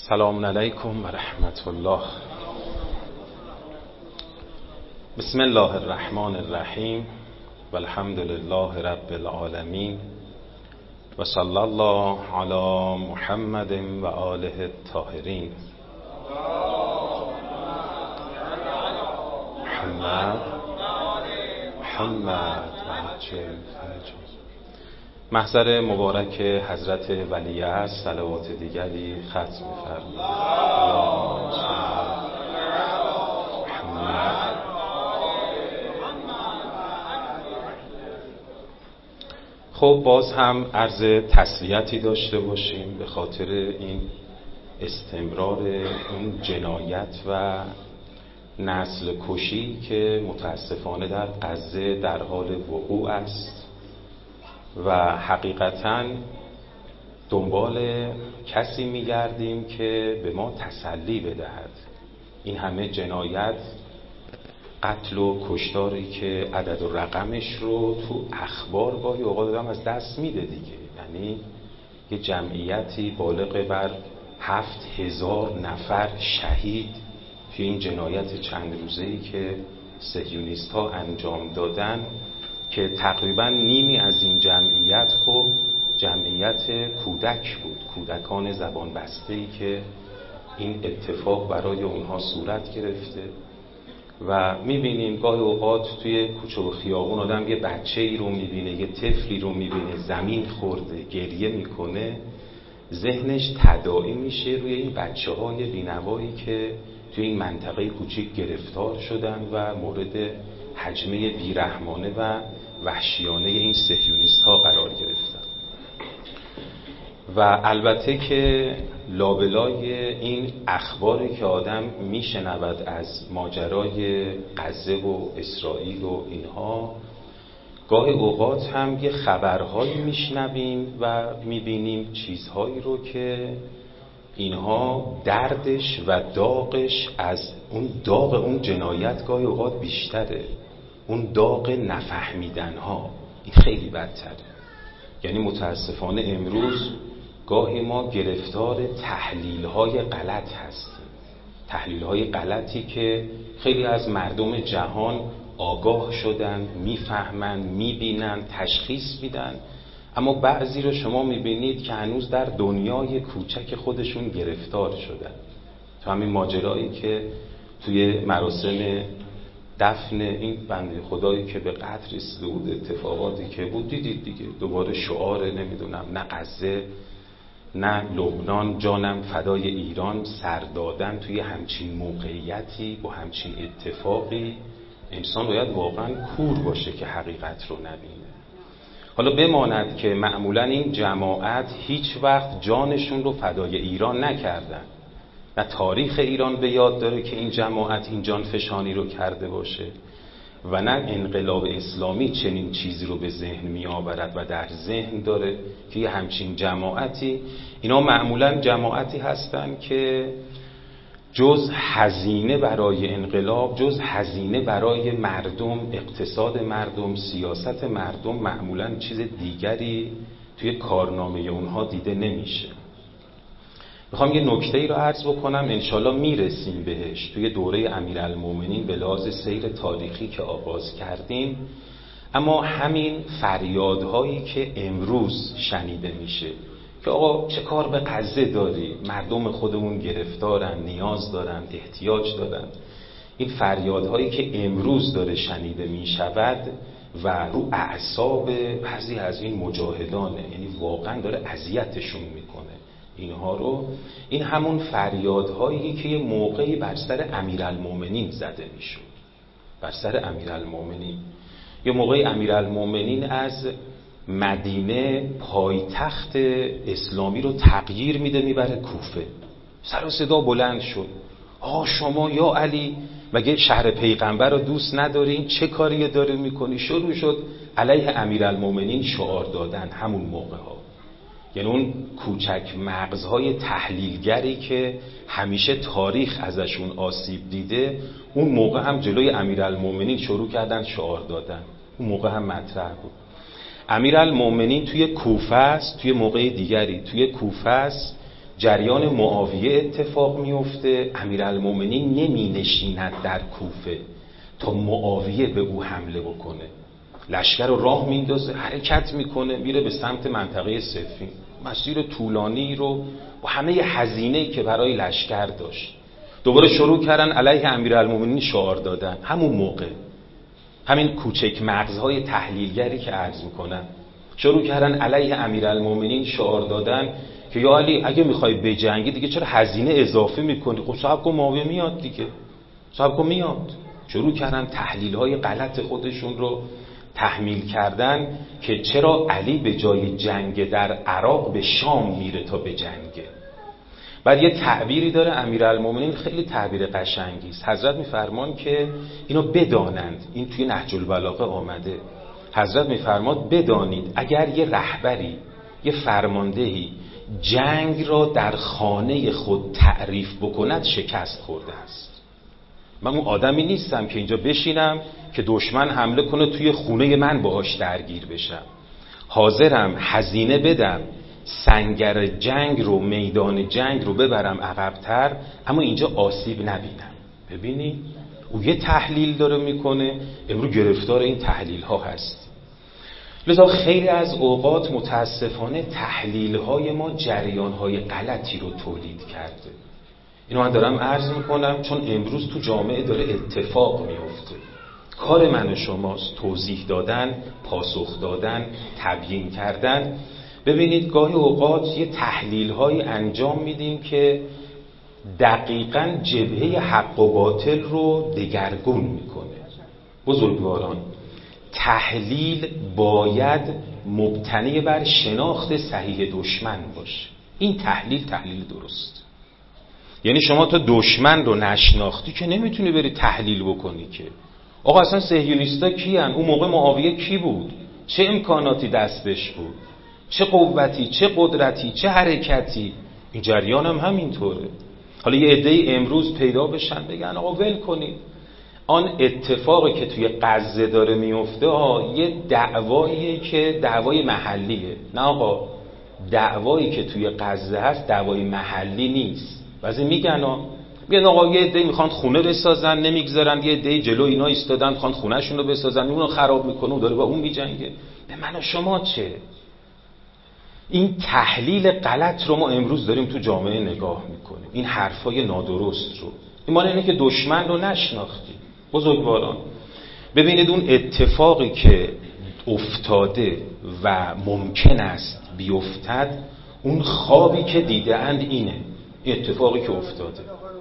سلام علیکم و رحمت الله. بسم الله الرحمن الرحیم و الحمد لله رب العالمین و صلی الله علی محمد و آله الطاهرین. محمد محضر مبارک حضرت ولیعصر صلوات دیگری ختم می‌فرمایید. خب باز هم عرض تسلیتی داشته باشیم به خاطر این استمرار این جنایت و نسل کشی که متاسفانه در غزه در حال وقوع است و حقیقتاً دنبال کسی می‌گردیم که به ما تسلی بدهد. این همه جنایت، قتل و کشتاری که عدد و رقمش رو تو اخبار گاهی اوقات آدم از دست میده دیگه. یعنی یه جمعیتی بالغ بر 7000 نفر شهید توی این جنایت چند روزه‌ای که صهیونیست‌ها انجام دادن که تقریبا نیمی از این جمعیت خب جمعیت کودک بود، کودکان زبان بسته‌ای که این اتفاق برای اونها صورت گرفته و میبینیم گاهی اوقات توی کوچه و خیابون آدم یه بچه‌ای رو میبینه، یه طفلی رو میبینه زمین خورده گریه میکنه، ذهنش تداعی میشه روی این بچه‌های بی‌نوایی که توی این منطقه کوچیک گرفتار شدن و مورد هجمه بیرحمانه و وحشیانه این صهیونیست‌ها قرار گرفتن. و البته که لابلای این اخباری که آدم میشنود از ماجرای غزه و اسرائیل و اینها، گاهی اوقات هم یه خبرهایی میشنویم و میبینیم چیزهایی رو که اینها دردش و داغش از اون داغ اون جنایت گاهی اوقات بیشتره، اون داغ نفهمیدن ها این خیلی بدتره. یعنی متاسفانه امروز گاهی ما گرفتار تحلیل های غلط هستیم، تحلیل های غلطی که خیلی از مردم جهان آگاه شدن، میفهمن، میبینن، تشخیص میدن، اما بعضی رو شما میبینید که هنوز در دنیای کوچک خودشون گرفتار شدن. تو همین ماجرایی که توی مراسم دفن این بنده خدایی که به قتل رسیده بود، اتفاقاتی که بود دیدید دیگه، دوباره شعار نمیدونم نه غزه نه لبنان جانم فدای ایران سر دادن توی همچین موقعیتی با همچین اتفاقی. انسان باید واقعا کور باشه که حقیقت رو نبینه. حالا بماند که معمولا این جماعت هیچ وقت جانشون رو فدای ایران نکردن، نه تاریخ ایران به یاد داره که این جماعت این جانفشانی رو کرده باشه و نه انقلاب اسلامی چنین چیزی رو به ذهن می آورد و در ذهن داره که یه همچین جماعتی، اینا معمولا جماعتی هستن که جز هزینه برای انقلاب، جز هزینه برای مردم، اقتصاد مردم، سیاست مردم، معمولا چیز دیگری توی کارنامه اونها دیده نمیشه. میخوام یه نکته‌ای رو عرض بکنم، انشالله میرسیم بهش توی دوره امیرالمومنین به لحاظ سیر تاریخی که آغاز کردیم. اما همین فریادهایی که امروز شنیده میشه که آقا چه کار به غزه داری، مردم خودمون گرفتارن، نیاز دارن، احتیاج دارن، این فریادهایی که امروز داره شنیده میشود و رو اعصاب بعضی از این مجاهدانه، یعنی واقعا داره اذیتشون میکنه اینها رو. این همون فریادهایی که یه موقعی بر سر امیرالمومنین زده میشد، بر سر امیرالمومنین. یه موقعی امیرالمومنین از مدینه پایتخت اسلامی رو تغییر میده میبره کوفه. سر و صدا بلند شد، آقا شما یا علی مگه شهر پیغمبر رو دوست ندارین؟ چه کاری داره میکنی؟ شروع شد علیه امیرالمومنین شعار دادن همون موقع ها. یعنی اون کوچک مغزهای تحلیلگری که همیشه تاریخ ازشون آسیب دیده، اون موقع هم جلوی امیرالمومنین شروع کردن شعار دادن. اون موقع هم مطرح بود. امیرالمومنین توی کوفه است، توی موقع دیگری توی کوفه است جریان معاویه اتفاق میفته، امیرالمومنین نمی نشیند در کوفه تا معاویه به او حمله بکنه، لشکر رو راه میندازه، حرکت میکنه، میره به سمت منطقه صفین، مسیر طولانی رو با همه هزینه‌ای که برای لشکر داشت. دوباره شروع کردن علیه امیرالمومنین شعار دادن. همون موقع همین کوچک مغزهای تحلیلگری که عرض میکنن شروع کردن علیه امیرالمومنین شعار دادن که یا علی اگه میخوای بجنگی دیگه چرا هزینه اضافه میکنی؟ خب صاحب کن معاویه میاد دیگه، صاحب کن میاد. شروع کردن تحلیل‌های غلط خودشون رو تحمیل کردن که چرا علی به جای جنگ در عراق به شام میره تا به جنگه. بعد یه تعبیری داره امیرالمومنین، خیلی تعبیر قشنگی است. حضرت میفرمان که اینو بدانند، این توی نهج البلاغه آمده، حضرت میفرماد بدانید اگر یه رهبری، یه فرماندهی جنگ را در خانه خود تعریف بکند شکست خورده است. من اون آدمی نیستم که اینجا بشینم که دشمن حمله کنه توی خونه من باهاش درگیر بشم. حاضرم هزینه بدم، سنگر جنگ رو، میدان جنگ رو ببرم عقب‌تر، اما اینجا آسیب نبینم. ببینی او یه تحلیل داره میکنه، امروز گرفتار این تحلیل ها هست. لذا خیلی از اوقات متاسفانه تحلیل های ما جریان های غلطی رو تولید کرده. اینو من دارم عرض میکنم چون امروز تو جامعه داره اتفاق میفته. کار من و شماست توضیح دادن، پاسخ دادن، تبیین کردن. ببینید گاهی اوقات یه تحلیل های انجام میدیم که دقیقاً جبهه حق و باطل رو دگرگون میکنه. بزرگواران، تحلیل باید مبتنی بر شناخت صحیح دشمن باشه. این تحلیل درست. یعنی شما تا دشمن رو نشناختی که نمیتونی بری تحلیل بکنی که آقا اصلا صهیونیستا کیان؟ اون موقع معاویه کی بود؟ چه امکاناتی دستش بود؟ چه قوتی، چه قدرتی، چه حرکتی؟ این جریان هم همینطوره. حالا یه عده‌ای امروز پیدا بشن بگن آقا ول کنید آن اتفاقی که توی غزه داره میفته یه دعواییه که دعوای محلیه. نه آقا، دعوایی که توی غزه هست دعوای محلی نیست. بعضی میگن آقا یه عده میخوان خونه بسازن نمیگذارن، یه عده جلو اینا ایستادن میخوان خونه‌شون رو بسازن، اونو خراب میکنه، اون داره با اون میجنگه. به من و شما چه؟ این تحلیل غلط رو ما امروز داریم تو جامعه نگاه میکنیم، این حرفای نادرست رو. این معنی اینه که دشمن رو نشناختیم. بزرگواران، ببینید اون اتفاقی که افتاده و ممکن است بیفتد، اون خوابی که دیده اند اینه، این اتفاقی که افتاده.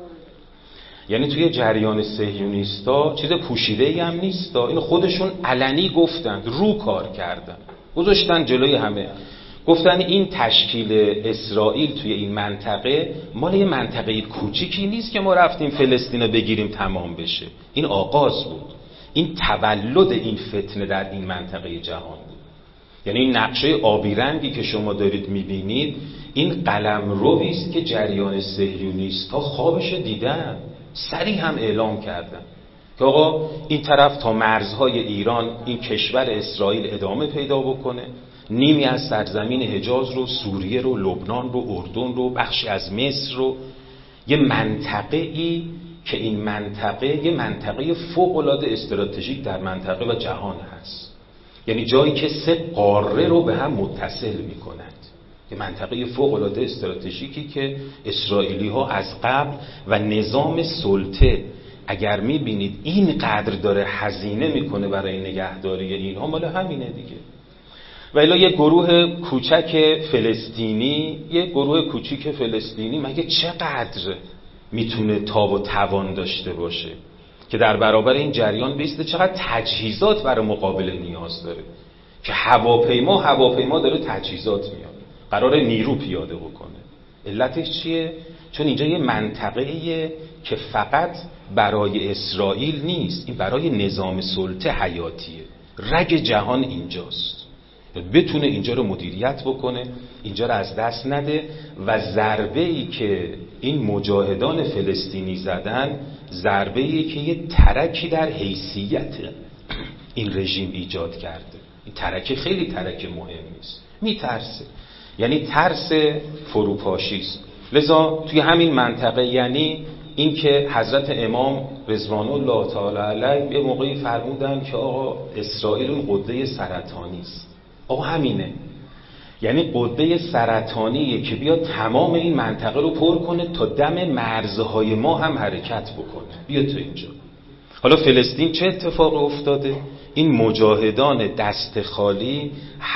یعنی توی جریان صهیونیستا چیز پوشیده‌ای هم نیست، اینو خودشون علنی گفتند، رو کار کردن، گذاشتن جلوی همه، گفتن این تشکیل اسرائیل توی این منطقه مال یه منطقه کوچیکی نیست که ما رفتیم فلسطین رو بگیریم تمام بشه. این آغاز بود، این تولد این فتنه در این منطقه جهان بود. یعنی این نقشه آبی رنگی که شما دارید میبینید، این قلمرویی است که جریان صهیونیست‌ها خوابش دیدن، سریع هم اعلام کردن که آقا این طرف تا مرزهای ایران این کشور اسرائیل ادامه پیدا بکنه، نیمی از سرزمین حجاز رو، سوریه رو، لبنان رو، اردن رو، بخشی از مصر رو، یه منطقه‌ای که این منطقه یه منطقه فوق‌العاده استراتژیک در منطقه و جهان هست. یعنی جایی که 3 قاره رو به هم متصل می‌کند. یه منطقه فوق‌العاده استراتژیکی که اسرائیلی‌ها از قبل و نظام سلطه اگر می‌بینید این قدر داره هزینه می‌کنه برای نگهداری اینها، مال همینه دیگه. و الا یه گروه کوچک فلسطینی مگه چقدر میتونه تاب و توان داشته باشه که در برابر این جریان بیسته؟ چقدر تجهیزات برای مقابله نیاز داره که هواپیما داره تجهیزات میاد، قراره نیرو پیاده بکنه. علتش چیه؟ چون اینجا یه منطقه‌ایه که فقط برای اسرائیل نیست، این برای نظام سلطه حیاتیه. رگ جهان اینجاست، بتونه اینجا رو مدیریت بکنه، اینجا رو از دست نده. و ضربه‌ای که این مجاهدان فلسطینی زدن، ضربه‌ای که یه ترکی در حیثیت این رژیم ایجاد کرده. این ترک خیلی ترک مهمی است. میترسه، یعنی ترس فروپاشی است. لذا توی همین منطقه، یعنی این که حضرت امام رضوان الله تعالی علیه یه موقعی فرمودن که آقا اسرائیل اون قده سرطانی است. آقا همینه، یعنی قده سرطانیه که بیا تمام این منطقه رو پر کنه تا دم مرزهای ما هم حرکت بکنه. بیا تو اینجا. حالا فلسطین چه اتفاق افتاده؟ این مجاهدان دست خالی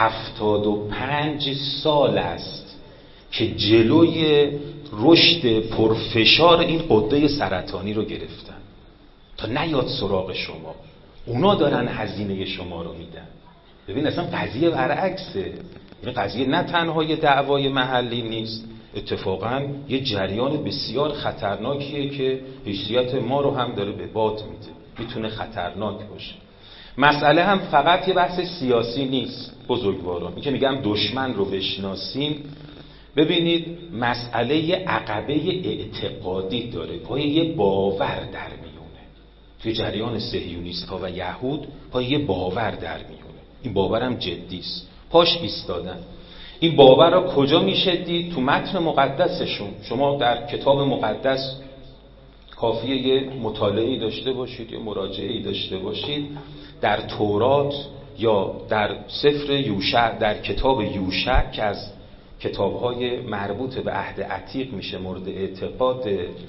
75 سال است که جلوی رشد پرفشار این قده سرطانی رو گرفتن تا نیاد سراغ شما. اونا دارن هزینه شما رو میدن. ببین اصلا قضیه برعکسه. این قضیه نه تنها یه دعوای محلی نیست، اتفاقا یه جریان بسیار خطرناکیه که حیثیت ما رو هم داره به باد میده، میتونه خطرناک باشه. مسئله هم فقط یه بحث سیاسی نیست بزرگواران. این که میگم دشمن رو بشناسیم، ببینید مسئله عقبه اعتقادی داره، پای یه باور در میونه. توی جریان صهیونیست ها و یهود پای یه باور در میونه. این باور هم جدیست، پاش ایستادن. این باور را کجا میشه دید؟ تو متن مقدسشون. شما در کتاب مقدس کافیه یه مطالعه‌ای داشته باشید، یه مراجعه‌ای داشته باشید در تورات یا در سفر یوشع، در کتاب یوشع که از کتاب‌های مربوط به عهد عتیق میشه، مورد اعتقاد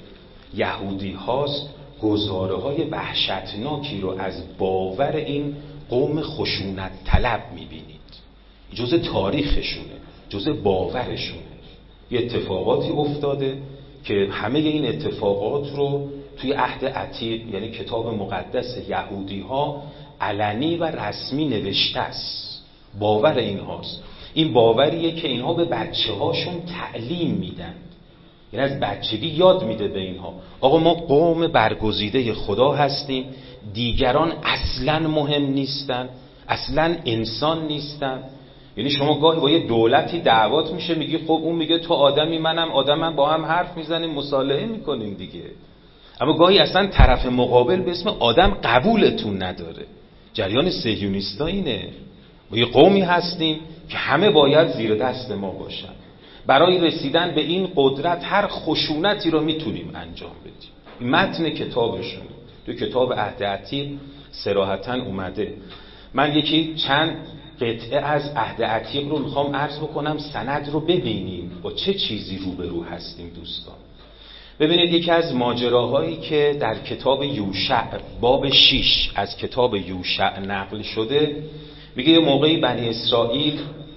یهودی هاست، گزاره‌های وحشتناکی رو از باور این قوم خشونت طلب میبینید. جزء تاریخشونه، جزء باورشونه. یه اتفاقاتی افتاده که همه این اتفاقات رو توی عهد عتیق، یعنی کتاب مقدس یهودی ها، علنی و رسمی نوشته است. باور اینهاست. این باوریه که اینها به بچه هاشون تعلیم میدن، یعنی از بچگی یاد میده به اینها آقا ما قوم برگزیده خدا هستیم، دیگران اصلا مهم نیستن، اصلا انسان نیستن. یعنی شما گاهی با یه دولتی دعوات میشه، میگی خب اون میگه تو آدمی منم آدمم، با هم حرف میزنیم مصالحه میکنیم دیگه. اما گاهی اصلا طرف مقابل به اسم آدم قبولتون نداره. جریان صهیونیستا اینه. ما یه قومی هستیم که همه باید زیر دست ما باشن. برای رسیدن به این قدرت هر خشونتی رو میتونیم انجام بدیم. این متن کتابشون تو کتاب عهد عتیق صراحتاً اومده. من یکی چند قطعه از عهد عتیق رو میخوام عرض بکنم، سند رو ببینیم با چه چیزی روبرو هستیم دوستان. ببینید یکی از ماجراهایی که در کتاب یوشع باب 6 از کتاب یوشع نقل شده، میگه یه موقعی بنی اسرائیل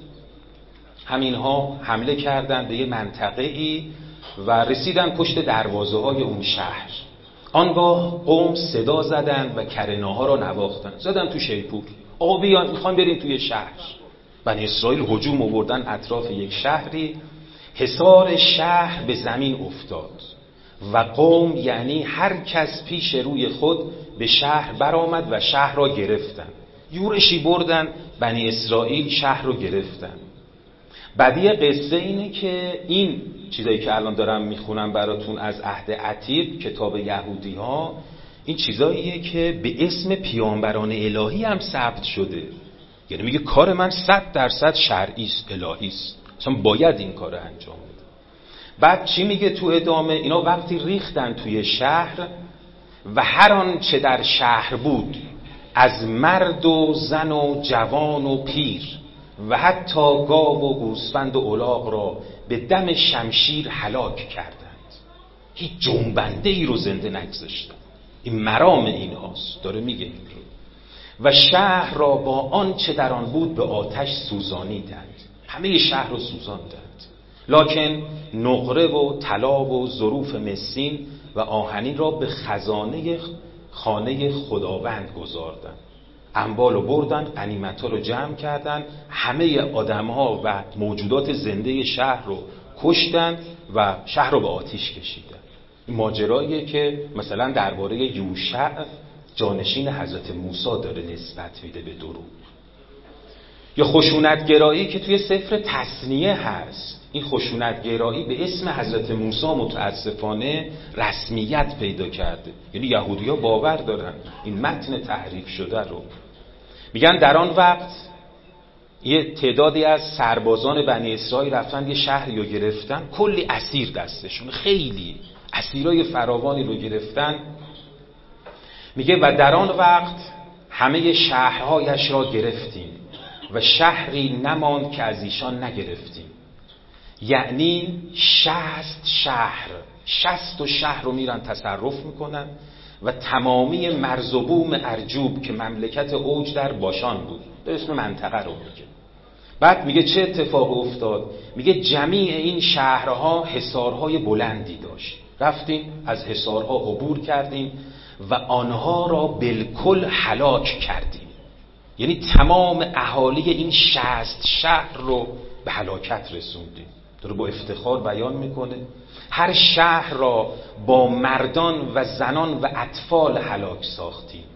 همینها حمله کردن به یه منطقه‌ای و رسیدن پشت دروازه های اون شهر. آنگاه قوم صدا زدن و کرناها را نواختن، زدن تو شیپور، آقا بیان میخوام بریم توی شهر. بنی اسرائیل هجوم آوردن اطراف یک شهری، حصار شهر به زمین افتاد و قوم، یعنی هر کس پیش روی خود، به شهر برآمد و شهر را گرفتن. یورشی بردن بنی اسرائیل شهر رو گرفتن. بدیع قصه اینه که این چیزایی که الان دارم میخونم براتون از عهد عتیق کتاب یهودی ها، این چیزاییه که به اسم پیامبران الهی هم ثبت شده. یعنی میگه کار من 100% شرعی است، الهی است، اصلا باید این کار انجام بده. بعد چی میگه تو ادامه؟ اینا وقتی ریختن توی شهر و هر آن چه در شهر بود، از مرد و زن و جوان و پیر و حتی گاو و گوسفند و الاغ را به دم شمشیر هلاک کردند. هیچ جنبنده ای رو زنده نگذاشتند. این مرام این هاست، داره میگه این رو. و شهر را با آن چه در آن بود به آتش سوزانیدند. همه شهر رو سوزاندند. لکن نقره و طلا و ظروف مسین و آهنین را به خزانه خانه خداوند گذاردند. اموال رو بردن، غنیمت‌ها رو جمع کردن، همه آدم‌ها و موجودات زنده شهر رو کشتن و شهر رو به آتش کشیدن. این ماجراییه که مثلا درباره یوشع جانشین حضرت موسی داره نسبت میده به دروغ. یا خشونتگرایی که توی سفر تثنیه هست. این خشونتگرایی به اسم حضرت موسی متاسفانه رسمیت پیدا کرده. یعنی یهودی‌ها باور دارن این متن تحریف شده رو. میگن در آن وقت یه تعدادی از سربازان بنی اسرائیل رفتن یه شهری رو گرفتن، کلی اسیر دستشون، خیلی اسیرای فراوانی رو گرفتن. میگه و در آن وقت همه شهرهایش را گرفتیم و شهری نماند که از ایشان نگرفتیم. یعنی 60 شهر رو میرن تصرف میکنن و تمامی مرز و بوم ارجوب که مملکت اوج در باشان بود، به اسم منطقه رو میگه. بعد میگه چه اتفاق افتاد؟ میگه جمیع این شهرها حصارهای بلندی داشت، رفتیم از حصارها عبور کردیم و آنها را بالکل هلاک کردیم. یعنی تمام اهالی این 60 شهر رو به هلاکت رسوندیم. داره با افتخار بیان میکنه هر شهر را با مردان و زنان و اطفال هلاک ساختیم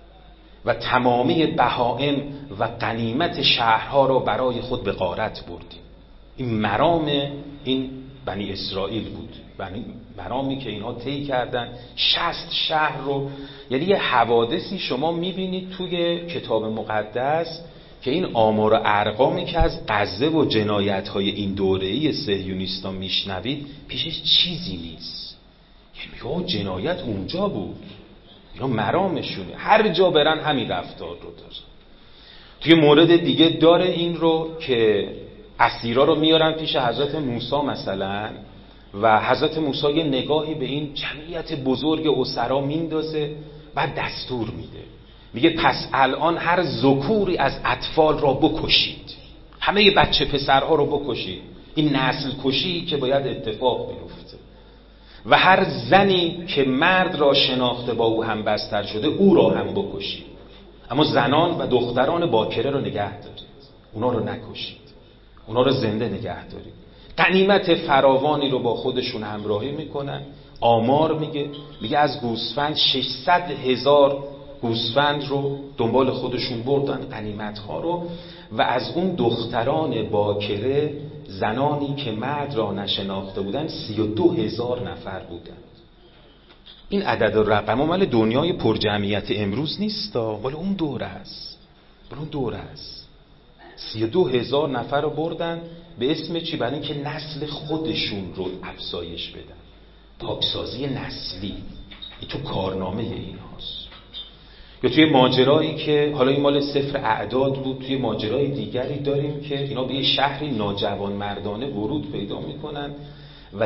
و تمامی بهائم و غنیمت شهرها را برای خود به غارت بردیم. این مرام این بنی اسرائیل بود، مرامی که اینها طی کردن 60 شهر رو. یعنی یه حوادثی شما میبینید توی کتاب مقدس که این آمار و ارقامی که از غزه و جنایت‌های این دوره‌ای صهیونیستا میشنوید پیشش چیزی نیست. یعنی جنایت اونجا بود، اینا مرامشونه، هر جا برن همین رفتار رو دارن. توی مورد دیگه داره این رو که اسیرا رو میارن پیش حضرت موسی مثلا و حضرت موسی یه نگاهی به این جمعیت بزرگ اسرا میندازه، بعد دستور میده، میگه پس الان هر ذکوری از اطفال را بکشید، همه بچه پسرها رو بکشید، این نسل کشی که باید اتفاق بیفته، و هر زنی که مرد را شناخته با او هم بستر شده او را هم بکشید، اما زنان و دختران باکره رو نگه دارید، اونا رو نکشید، اونا رو زنده نگه دارید. غنیمت فراوانی رو با خودشون همراهی میکنن. آمار میگه از گوسفند 600,000 گوسفند رو دنبال خودشون بردن، غنیمت‌ها رو، و از اون دختران باکره زنانی که مرد را نشناخته بودن 32,000 نفر بودن. این عدد و رقم مال دنیای پرجمعیت امروز نیست، مال اون دوره است. 32,000 نفر رو بردن به اسم چی؟ برای اینکه نسل خودشون رو افزایش بدن، پاکسازی نسلی. این تو کارنامه اینهاست. یا توی ماجرایی که حالا این مال سفر اعداد بود، توی ماجرای دیگری داریم که اینا به یه شهری ناجوان مردانه ورود پیدا میکنن و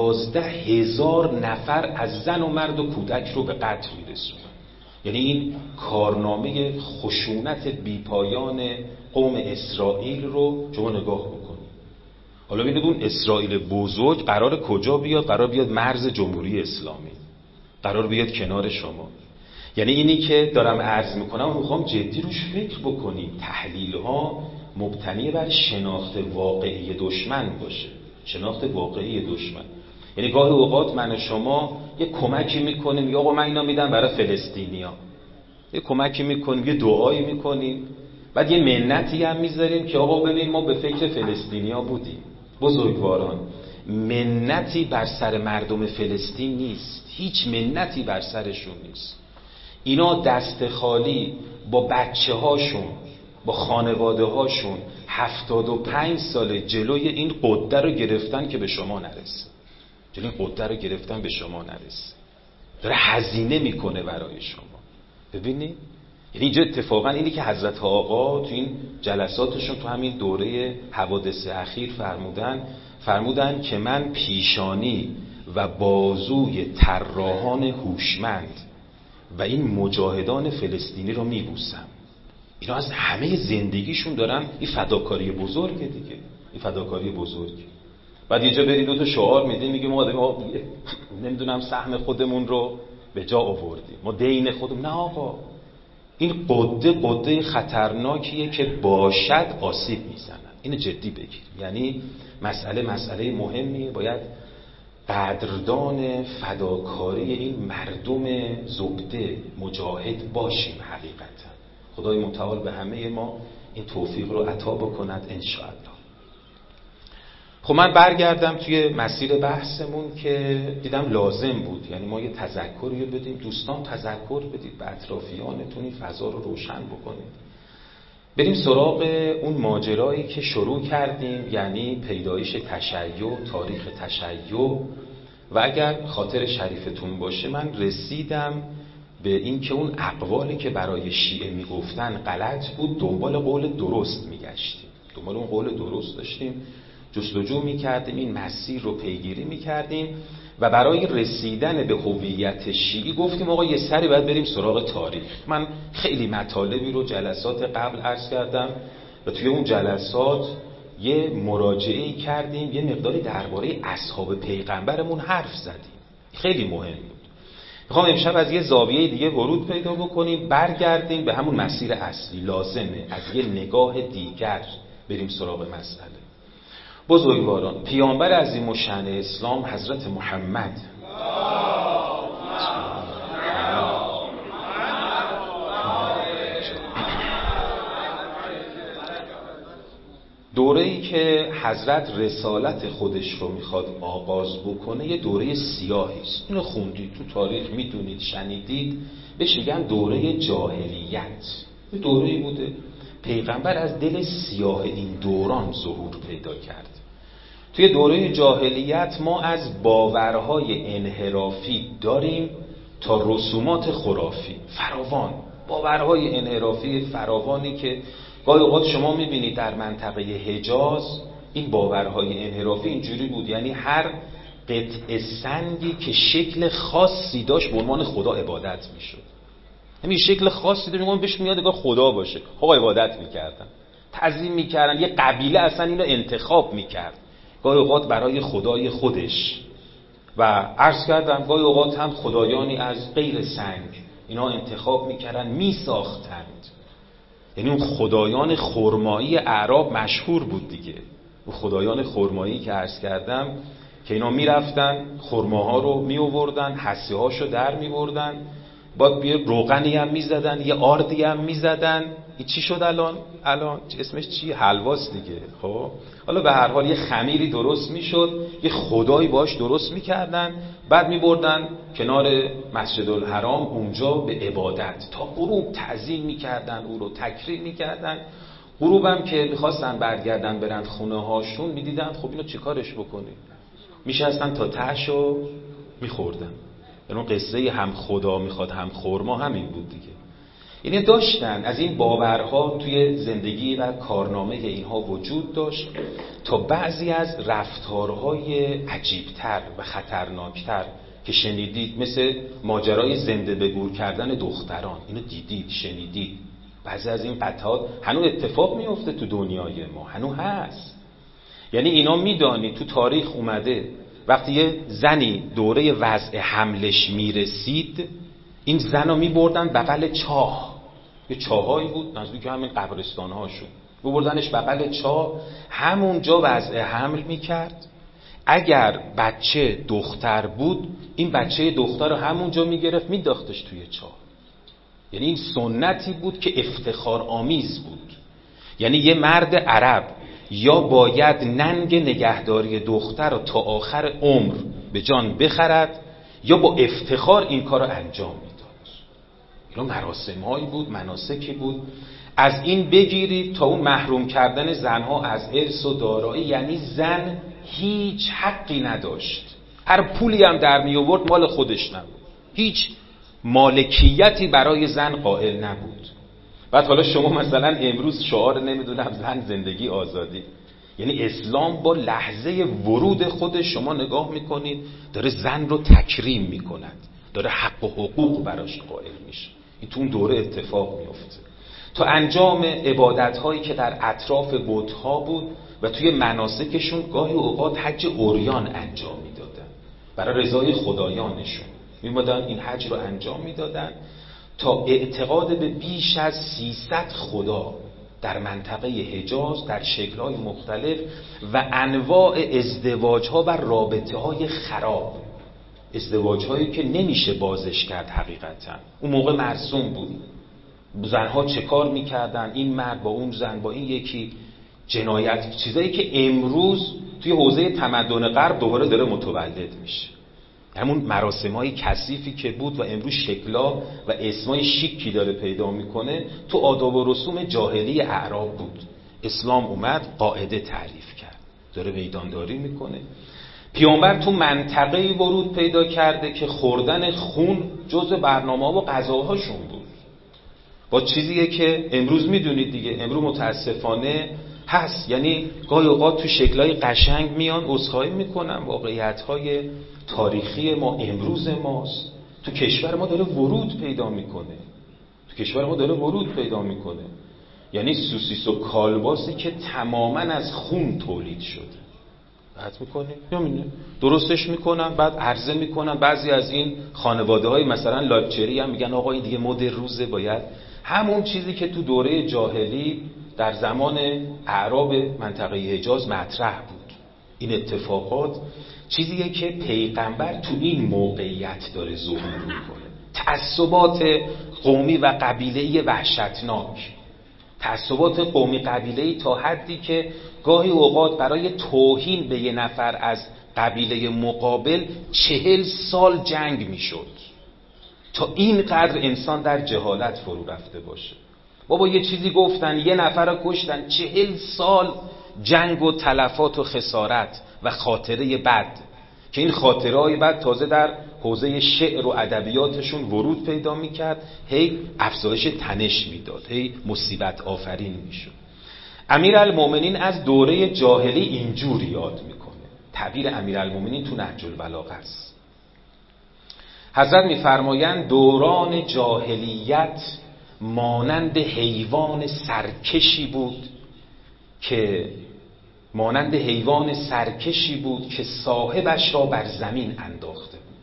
12,000 نفر از زن و مرد و کودک رو به قتل میرسونن. یعنی این کارنامه خشونت بیپایان قوم اسرائیل رو شما نگاه بکنید. حالا ببینید اون اسرائیل بزرگ قرار کجا بیاد؟ قرار بیاد مرز جمهوری اسلامی، قرار بیاد کنار شما. یعنی اینی که دارم عرض میکنم میخوام جدی روش فکر بکنیم. تحلیل ها مبتنی بر شناخت واقعی دشمن باشه، شناخت واقعی دشمن. یعنی گاهی اوقات من و شما یه کمکی میکنیم، یا آقا من اینا میدم برای فلسطینیا، یه کمکی میکنیم، یه دعایی میکنیم، بعد یه منتی هم میذاریم که آقا ببین ما به فکر فلسطینیا بودیم. بزرگواران، منتی بر سر مردم فلسطین نیست، هیچ منتی بر سرشون نیست. اینا دست خالی با بچه هاشون، با خانواده هاشون 75 سال جلوی این قده رو گرفتن که به شما نرسه، جلوی این قده رو گرفتن به شما نرسه، داره هزینه میکنه برای شما. ببینید یعنی اینجا اتفاقا اینی که حضرت آقا تو این جلساتشون تو همین دوره حوادث اخیر فرمودن که من پیشانی و بازوی طراحان هوشمند و این مجاهدان فلسطینی رو میبوسم. اینا از همه زندگیشون دارن این فداکاری بزرگه دیگه، این فداکاری بزرگ. بعد یه جا برید دو تا شعار میدیم، میگیم ما نمیدونم سهم خودمون رو به جا آوردیم، ما دین خودمون. نه آقا، این قده خطرناکیه که باشد آسیب میزنن. اینو جدی بگیر. یعنی مسئله مهمیه، باید قدردان فداکاری این مردم زبده مجاهد باشیم. حقیقتا خدای متعال به همه ما این توفیق رو عطا بکند انشاءالله. خب من برگردم توی مسیر بحثمون که دیدم لازم بود، یعنی ما یه تذکری بدیم، دوستان تذکر بدید به اطرافیانتون، این فضا رو روشن بکنید. بریم سراغ اون ماجرایی که شروع کردیم، یعنی پیدایش تشیع، تاریخ تشیع. و اگر خاطر شریفتون باشه من رسیدم به این که اون اقوالی که برای شیعه میگفتن غلط بود، دنبال قول درست میگشتیم، دنبال اون قول درست داشتیم جستجو میکردیم، این مسیر رو پیگیری میکردیم و برای رسیدن به هویت شیعی گفتیم آقا یه سری باید بریم سراغ تاریخ. من خیلی مطالبی رو جلسات قبل عرض کردم و توی اون جلسات یه مراجعه‌ای کردیم، یه مقداری درباره اصحاب پیغمبرمون حرف زدیم، خیلی مهم بود. میخوام امشب از یه زاویه دیگه ورود پیدا بکنیم، برگردیم به همون مسیر اصلی. لازمه از یه نگاه دیگر بریم سراغ مسئله. بزرگواران، پیامبر عظیم الشأن اسلام حضرت محمد دوره‌ای که حضرت رسالت خودش رو میخواد آغاز بکنه یه دوره سیاهی است. اینو خوندید تو تاریخ، میدونید، شنیدید. بهش میگن دوره جاهلیت. یه دوره‌ای بوده پیغمبر از دل سیاه این دوران ظهور پیدا کرد. توی دوره جاهلیت ما از باورهای انحرافی داریم تا رسومات خرافی فراوان، باورهای انحرافی فراوانی که گاهی اوقات شما میبینید در منطقه حجاز این باورهای انحرافی اینجوری بود، یعنی هر قطعه سنگی که شکل خاصی داشت به عنوان خدا عبادت میشد. همین شکل خاصی داشت میگم بهش میاد انگار خدا باشه، آقا عبادت میکردن، تعظیم میکردن. یه قبیله اصلا اینو انتخاب میکرد گاهی اوقات برای خدای خودش و عرض کردم گاهی اوقات هم خدایانی از غیر سنگ اینا انتخاب میکردن، میساختند. یعنی اون خدایان خرمایی اعراب مشهور بود دیگه، اون خدایان خرمایی که عرض کردم که اینا میرفتن خرماها رو میآوردن، حسی هاشو در میبردن، بعد یه روغنی هم میزدن، یه آردی هم میزدن. این چی شد الان اسمش چی؟ حلواست دیگه. خب حالا به هر حال یه خمیری درست میشد، یه خدایی باش درست میکردن، بعد میبردن کنار مسجد الحرام اونجا به عبادت تا غروب تعظیم میکردن، او رو تکریم میکردن. غروبم که میخواستن برگردن برن خونه هاشون میدیدن خب اینو چیکارش بکنیم، میشستن تا تهشو میخوردن. یعنی قصه هم خدا میخواد هم خرما همین بود دیگه. یعنی داشتن از این باورها توی زندگی و کارنامه اینها وجود داشت تا بعضی از رفتارهای عجیبتر و خطرناکتر که شنیدید، مثل ماجرای زنده به گور کردن دختران، اینو دیدید، شنیدید. بعضی از این قطعات هنوز اتفاق میفته تو دنیای ما، هنوز هست. یعنی اینا میدانید تو تاریخ اومده وقتی یه زنی دوره وضع حملش میرسید این زن رو میبردن بغل چاه، یه چاهایی بود نزدیک همین قبرستان هاشون، میبردنش بغل چاه، همونجا وضع حمل میکرد. اگر بچه دختر بود این بچه دختر رو همونجا میگرفت میداختش توی چاه. یعنی این سنتی بود که افتخار آمیز بود. یعنی یه مرد عرب یا باید ننگ نگهداری دختر رو تا آخر عمر به جان بخرد یا با افتخار این کار رو انجام میداد. اینا مراسم هایی بود، مناسکی بود. از این بگیرید تا اون محروم کردن زنها از ارث و دارایی. یعنی زن هیچ حقی نداشت، هر پولی هم در می آورد مال خودش نبود، هیچ مالکیتی برای زن قائل نبود. بعد حالا شما مثلا امروز شعار نمیدونم زن زندگی آزادی، یعنی اسلام با لحظه ورود خودش شما نگاه میکنید داره زن رو تکریم میکند، داره حق و حقوق براش قائل میشه. این تو اون دوره اتفاق میفته تا انجام عبادت هایی که در اطراف بت‌ها بود و توی مناسکشون گاهی اوقات حج عریان انجام میدادن برای رضای خدایانشون، میمدن این حج رو انجام میدادن تا اعتقاد به بیش از 300 خدا در منطقه حجاز در شکل‌های مختلف و انواع ازدواج‌ها و رابطه‌های خراب، ازدواج‌هایی که نمیشه بازش کرد حقیقتاً. اون موقع مرسوم بود. زنها چه کار می‌کردن، این مرد با اون زن با این یکی، جنایت، چیزایی که امروز توی حوزه تمدن غرب دوباره داره متولد میشه. همون مراسم‌های کثیفی که بود و امروز شکلا و اسمای شیکی داره پیدا میکنه تو آداب و رسوم جاهلی اعراب بود. اسلام اومد قاعده تعریف کرد، داره میدانداری میکنه. پیامبر تو منطقه‌ای ورود پیدا کرده که خوردن خون جزء برنامه‌ها و غذاهاشون بود. با چیزیه که امروز میدونید دیگه، امروز متاسفانه هست. یعنی گاهی اوقات تو شکل‌های قشنگ میان عذرخواهی میکنن، واقعیت‌های تاریخی ما امروز ماست. تو کشور ما داره ورود پیدا میکنه. یعنی سوسیس و کالباسی که تماماً از خون تولید شده قطع میکنه یا درستش میکنن، بعد عرضه میکنن. بعضی از این خانواده‌های مثلا لاکچری هم میگن آقا این دیگه مد روزه، باید همون چیزی که تو دوره جاهلی در زمان اعراب منطقه حجاز مطرح بود. این اتفاقات چیزیه که پیغمبر تو این موقعیت داره ظهور میکنه. تعصبات قومی و قبیله‌ای وحشتناک، تعصبات قومی قبیله‌ای تا حدی که گاهی اوقات برای توهین به یه نفر از قبیله مقابل 40 سال جنگ میشد، تا اینقدر انسان در جهالت فرو رفته باشه. بابا یه چیزی گفتن، یه نفر رو کشتن، 40 سال جنگ و تلفات و خسارت و خاطره بد، که این خاطره های بد تازه در حوزه شعر و ادبیاتشون ورود پیدا میکرد، هی افزایش تنش میداد، هی مصیبت آفرین میشد. امیرالمومنین از دوره جاهلی اینجور یاد میکنه. تعبیر امیرالمومنین تو نهج البلاغه است. حضرت میفرمایند دوران جاهلیت مانند حیوان سرکشی بود که صاحبش را بر زمین انداخته بود.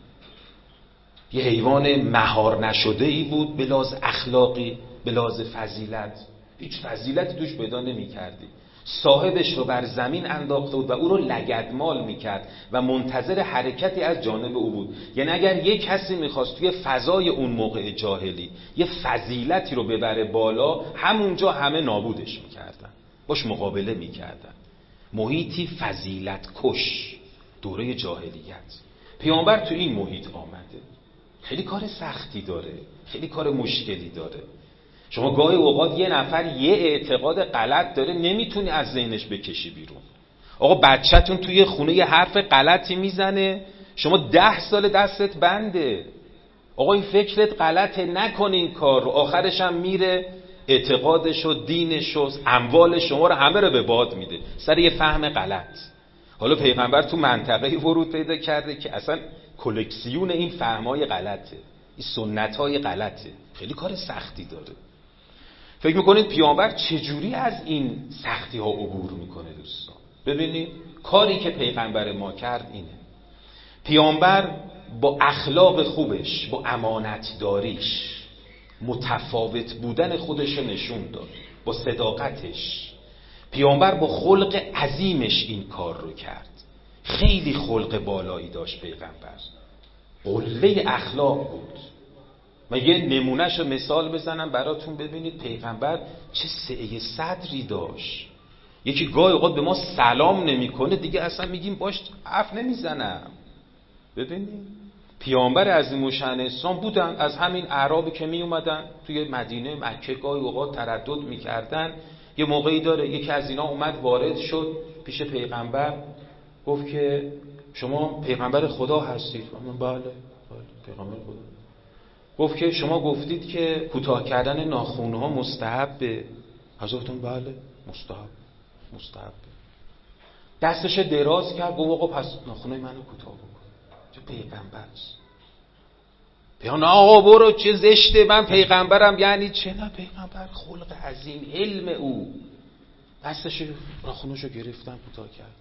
یه حیوان مهار نشده ای بود به لحاظ اخلاقی، به لحاظ فضیلت، هیچ فضیلتی توش پیدا نمی کردی. صاحبش رو بر زمین انداخته بود و او رو لگدمال میکرد و منتظر حرکتی از جانب او بود. یعنی اگر یک کسی میخواست توی فضای اون موقع جاهلی یه فضیلتی رو ببره بالا، همونجا همه نابودش میکردن، باش مقابله میکردن. محیطی فضیلت کش، دوره جاهلیت. پیامبر تو این محیط آمده. خیلی کار سختی داره، خیلی کار مشکلی داره. شما گاهی اوقات یه نفر یه اعتقاد غلط داره، نمیتونی از ذهنش بکشی بیرون. آقا بچه‌تون توی خونه یه حرف غلطی میزنه، شما 10 سال دستت بنده. آقا این فکرت غلطه، نکن این کار رو. آخرش هم میره اعتقادش و دینش و اموال شما رو همه رو به باد میده سر یه فهم غلط. حالا پیغمبر تو منطقه‌ای ورود پیدا کرده که اصلا کلکسیون این فهم‌های غلطه، این سنت‌های غلطه. خیلی کار سختی داره. فکر میکنید پیامبر چجوری از این سختی ها عبور میکنه؟ دوستان ببینید کاری که پیغمبر ما کرد اینه. پیامبر با اخلاق خوبش، با امانتداریش، متفاوت بودن خودش نشون داد، با صداقتش. پیامبر با خلق عظیمش این کار رو کرد. خیلی خلق بالایی داشت پیغمبر، قله اخلاق بود. من یه نمونهش رو مثال بزنم براتون ببینید پیغمبر چه سعه صدری داشت. یکی گاهی اوقات به ما سلام نمیکنه دیگه اصلا میگیم باش حرف نمیزنم. ببینید پیامبر عظیم الشأن اسلام بودن، از همین اعرابی که می اومدن توی مدینه مکه گاهی اوقات تردد میکردن. یه موقعی داره یکی از اینا اومد وارد شد پیش پیغمبر، گفت که شما پیغمبر خدا هستید؟ بله پیغمبر خدا. گفت که شما گفتید که کوتاه کردن ناخن‌ها مستحبه. حضرتون بله مستحبه. دستش دراز کرد، گفت آقا پس ناخن‌های منو کوتاه بکن. چه پیغمبر است؟ پیغمبر آقا برو چه زشته، من پیغمبرم. یعنی چه؟ نه پیغمبر خلق عظیم، علم او. دستش ناخن‌هاشو گرفتن کوتاه کرد.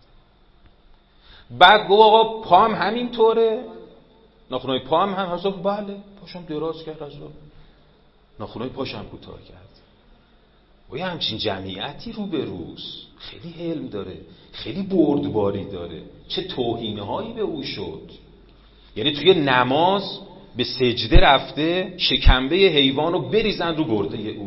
بعد گفت آقا پام همینطوره؟ ناخن‌های پام هم حضرت بله. پاشم دراز کرد، حضرت ناخن‌های پاشم کوتاه کرد. و یه همچین جمعیتی رو به روز، خیلی علم داره، خیلی بردباری داره. چه توهین‌هایی به او شد. یعنی توی نماز به سجده رفته شکمبه حیوان رو بریزن رو گرده او.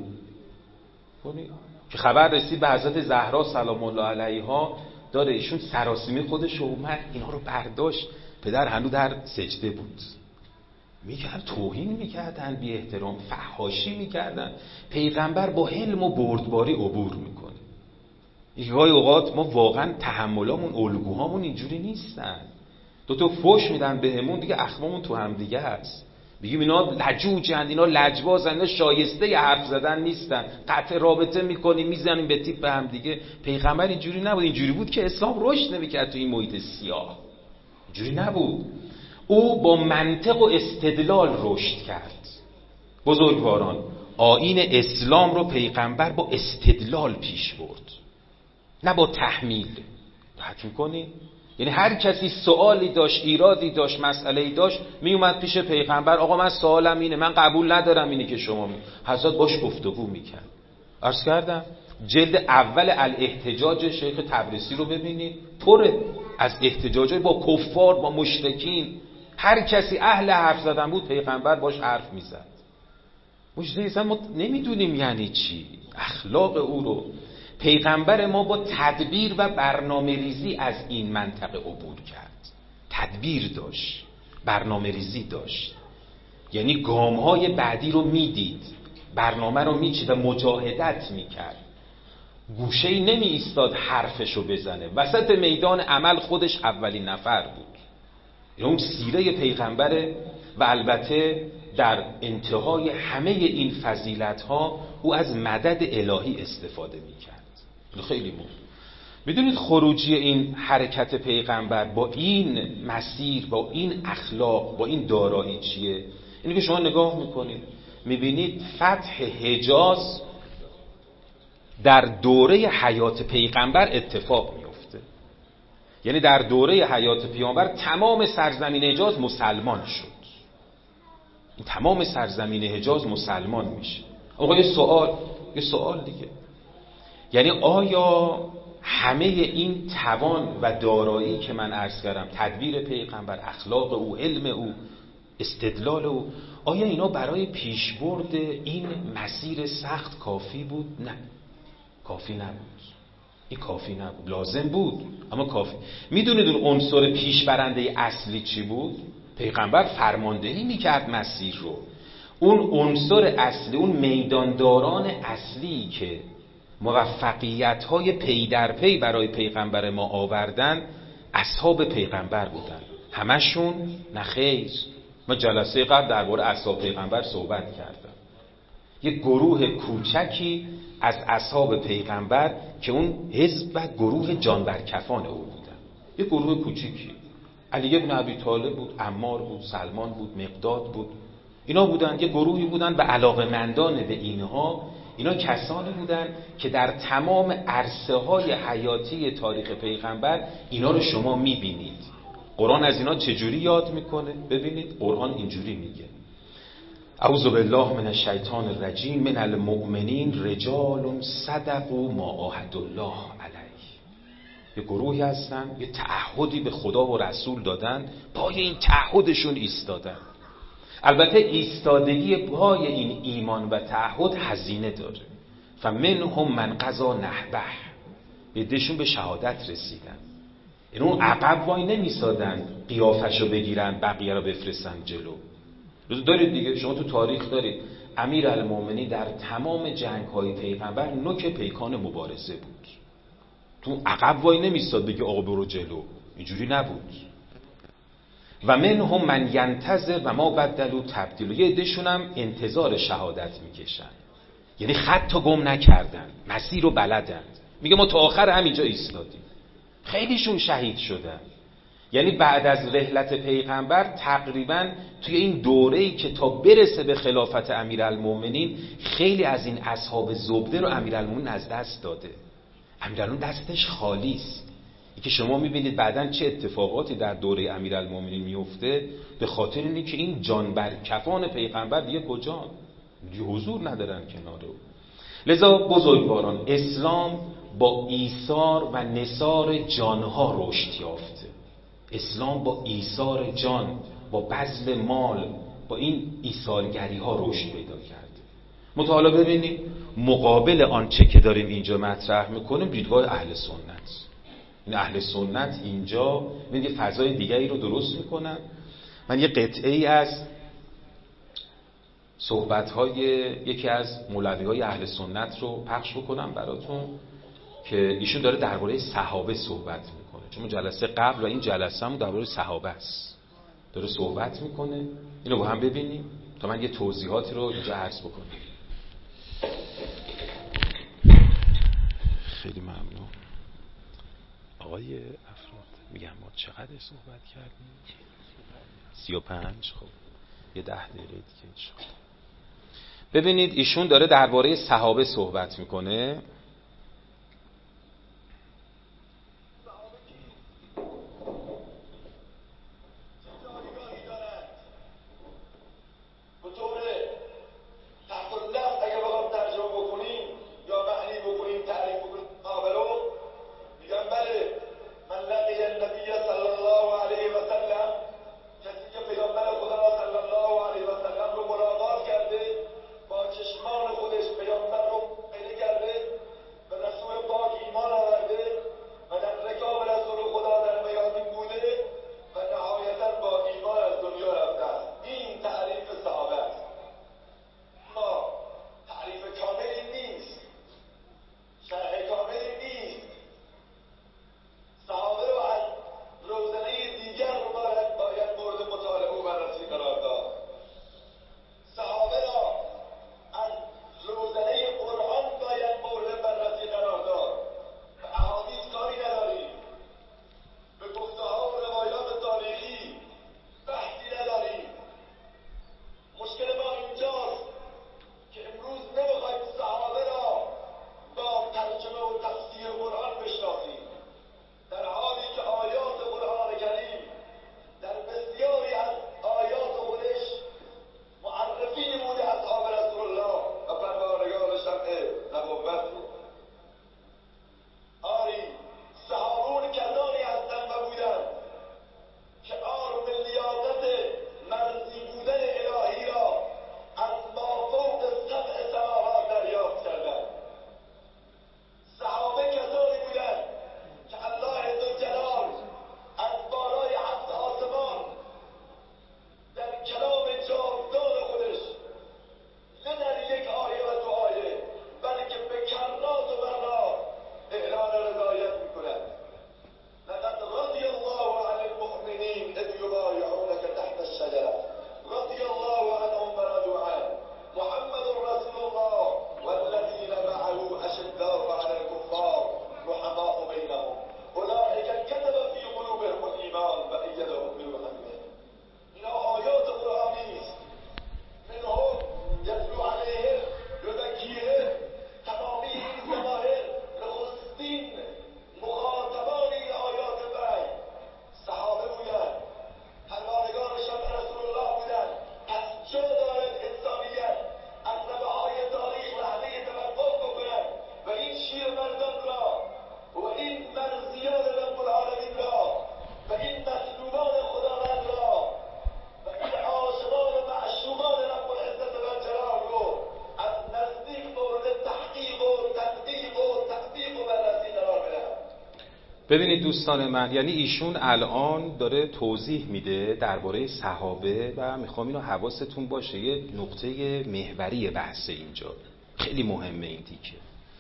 که خبر رسید به حضرت زهرا سلام الله علیها، داره ایشون سراسیمه خودش اومد اینا رو برداشت. پدر هنوز در سجده بود، میکرد توهین میکردن، بی احترام، فحاشی میکردن. پیغمبر با حلم و بردباری عبور میکنه. گاهی اوقات ما واقعا تحملامون، الگوهامون اینجوری نیستن. دو فوش میدن بهمون دیگه اخمامون تو هم دیگه هست، بگیم اینا لجوجند، اینا لجبازن، اینا شایسته حرف زدن نیستن، قطع رابطه میکنیم، میزنیم به تیپ به هم دیگه. پیغمبر اینجوری نبود. اینجوری بود که اسلام رشد نمیکرد تو این محیط سیاه. اینجوری نبود. او با منطق و استدلال رشد کرد. بزرگواران، آیین اسلام رو پیغمبر با استدلال پیش برد، نه با تحمیل. درک می‌کنی؟ یعنی هر کسی سوالی داشت، ایرادی داشت، مسئله‌ای داشت، میومد پیش پیغمبر، آقا من سوالم اینه، من قبول ندارم اینی که شما حضرت باش گفتگو میکرد. عرض کردم جلد اول الاحتجاج شیخ تبریسی رو ببینید، پره از احتجاجات با کفار، با مشرکین. هر کسی اهل حرف زدن بود پیغمبر باش حرف میزد. مجزه ما نمیدونیم یعنی چی اخلاق او رو. پیغمبر ما با تدبیر و برنامه ریزی از این منطقه عبور کرد. تدبیر داشت، برنامه ریزی داشت، یعنی گام‌های بعدی رو میدید، برنامه رو میچید و مجاهدت میکرد. گوشه‌ای نمی ایستاد حرفشو بزنه، وسط میدان عمل خودش اولین نفر بود. اون سیره پیغمبره. و البته در انتهای همه این فضیلت‌ها او از مدد الهی استفاده میکرد. خیلی بود. میدونید خروجی این حرکت پیغمبر با این مسیر، با این اخلاق، با این دارایی چیه؟ اینی که شما نگاه میکنید میبینید فتح حجاز در دوره حیات پیغمبر اتفاق میفته. یعنی در دوره حیات پیغمبر تمام سرزمین حجاز مسلمان شد. تمام سرزمین حجاز مسلمان میشه. آقا یه سوال دیگه، یعنی آیا همه این توان و دارایی که من عرض کردم، تدبیر پیغمبر، اخلاق او، علم او، استدلال او، آیا اینا برای پیشبرد این مسیر سخت کافی بود؟ نه، کافی نبود. این کافی نبود. لازم بود اما کافی. میدونید اون عنصر پیشبرنده اصلی چی بود؟ پیغمبر فرماندهی میکرد مسیر رو. اون عنصر اصلی، اون میدانداران اصلی که موفقیت‌های پی در پی برای پیغمبر ما آوردن، اصحاب پیغمبر بودن. همشون نخیر. ما جلسه قبل درباره اصحاب پیغمبر صحبت کردم. یک گروه کوچکی از اصحاب پیغمبر که اون حزب و گروه جانورکفان او بودن. یک گروه کوچیکی. علی ابن ابی طالب بود، عمار بود، سلمان بود، مقداد بود. اینا بودن، یک گروهی بودن و علاقه‌مندان به اینها. اینا کسانی بودن که در تمام عرصه‌های حیاتی تاریخ پیغمبر اینا رو شما می‌بینید. قرآن از اینا چجوری یاد میکنه؟ ببینید قرآن اینجوری میگه: اعوذ بالله من الشیطان الرجیم، من المؤمنین رجال صدقوا ما عاهدوا الله علیه. یه گروهی هستن، یه تعهدی به خدا و رسول دادن، پای این تعهدشون ایستادن. البته ایستادگی پای این ایمان و تعهد هزینه داره. فمنهم من قضا نحبه، عده‌شون به شهادت رسیدن. این اون عقب وای نمیسادن قیافشو بگیرن بقیه رو بفرستن جلو. دارید دیگه، شما تو تاریخ دارید امیرالمومنین در تمام جنگ‌های پیغمبر نوک پیکان مبارزه بود. تو عقب وای نمیساد بگه آقا برو جلو، اینجوری نبود. و منهم من ینتظر و ما بدلوا تبدیلا. یه عده‌شون هم انتظار شهادت میکشن، یعنی خط گم نکردن، مسیر رو بلدن. میگه ما تا آخر همینجا ایستادیم. خیلیشون شهید شدن. یعنی بعد از رحلت پیغمبر تقریبا توی این دوره‌ای که تا برسه به خلافت امیرالمومنین، خیلی از این اصحاب زبده رو امیرالمومنین از دست داده. امیرالمومنین دستش خالی است. این که شما میبینید بعداً چه اتفاقاتی در دوره امیرالمومنین میفته، به خاطر اینه که این جانورکفان پیغمبر دیگه کجا؟ دیگه حضور ندارن کنار او. لذا بزرگواران، اسلام با ایثار و نثار جانها رشد یافته. اسلام با ایثار جان، با بذل مال، با این ایثارگری ها رشد پیدا کرده. مطالعه ببینید مقابل آنچه که داریم اینجا مطرح میکنیم دیدگاه اهل سنت. این اهل سنت اینجا یه فضای دیگری رو درست میکنن. من یه قطعه‌ای از صحبت‌های یکی از مولوی‌های اهل سنت رو پخش بکنم براتون که ایشون داره درباره صحابه صحبت میکنه، چون جلسه قبل و این جلسه هم درباره صحابه است، داره صحبت میکنه. اینو با هم ببینیم تا من یه توضیحاتی رو اینجا عرض بکنم. خیلی ممنون آقای افراد. میگم ما چقدر صحبت کردیم؟ 35. خب یه 10 دقیقه دیگه انشاءالله. ببینید ایشون داره درباره صحابه صحبت میکنه. ببینید دوستان من، یعنی ایشون الان داره توضیح میده درباره صحابه و میخوام اینو حواستون باشه، یه نقطه محوری بحث اینجا خیلی مهمه این تیکه.